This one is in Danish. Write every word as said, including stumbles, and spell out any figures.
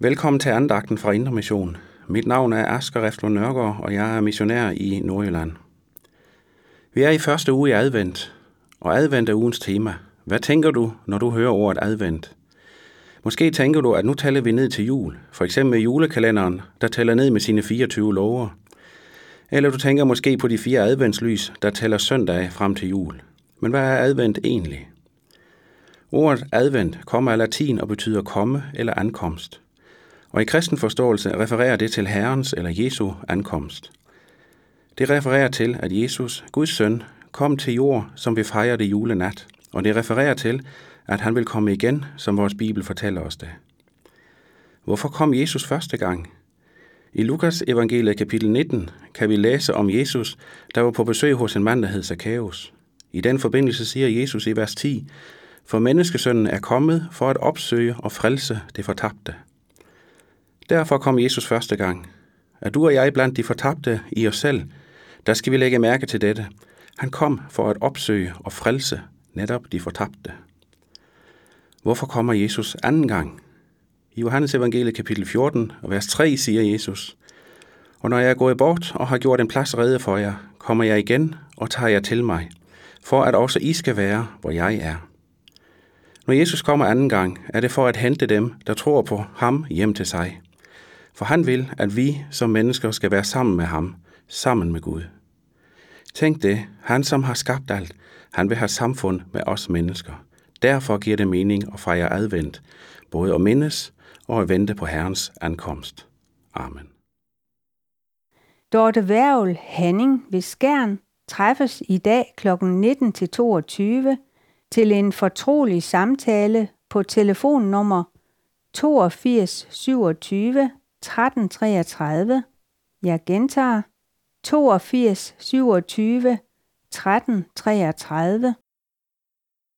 Velkommen til andagten fra Indre Mission. Mit navn er Asger Refslund Nørgaard, og jeg er missionær i Nordjylland. Vi er i første uge i advent, og advent er ugens tema. Hvad tænker du, når du hører ordet advent? Måske tænker du, at nu tæller vi ned til jul, for eksempel julekalenderen, der tæller ned med sine fireogtyve lover. Eller du tænker måske på de fire adventslys, der tæller søndage frem til jul. Men hvad er advent egentlig? Ordet advent kommer af latin og betyder komme eller ankomst. Og i kristen forståelse refererer det til Herrens eller Jesu ankomst. Det refererer til, at Jesus, Guds søn, kom til jord, som vi fejrer det julenat. Og det refererer til, at han vil komme igen, som vores Bibel fortæller os det. Hvorfor kom Jesus første gang? I Lukas evangeliet kapitel nitten kan vi læse om Jesus, der var på besøg hos en mand, der hed Zakæus. I den forbindelse siger Jesus i vers ti, for menneskesønnen er kommet for at opsøge og frelse det fortabte. Derfor kom Jesus første gang. Er du og jeg blandt de fortabte i os selv, der skal vi lægge mærke til dette. Han kom for at opsøge og frelse netop de fortabte. Hvorfor kommer Jesus anden gang? I Johannes evangeliet kapitel fjorten, vers tre siger Jesus, og når jeg er gået bort og har gjort en plads rede for jer, kommer jeg igen og tager jer til mig, for at også I skal være, hvor jeg er. Når Jesus kommer anden gang, er det for at hente dem, der tror på ham, hjem til sig. For han vil, at vi som mennesker skal være sammen med ham, sammen med Gud. Tænk det, han som har skabt alt, han vil have samfund med os mennesker. Derfor giver det mening at fejre advent, både at mindes og at vente på Herrens ankomst. Amen. Dorte Værgel Hanning ved Skjern træffes i dag klokken nitten til toogtyve til en fortrolig samtale på telefonnummer toogfirs syvogtyve tretten treogtredive. Jeg gentager toogfirs syvogtyve tretten treogtredive.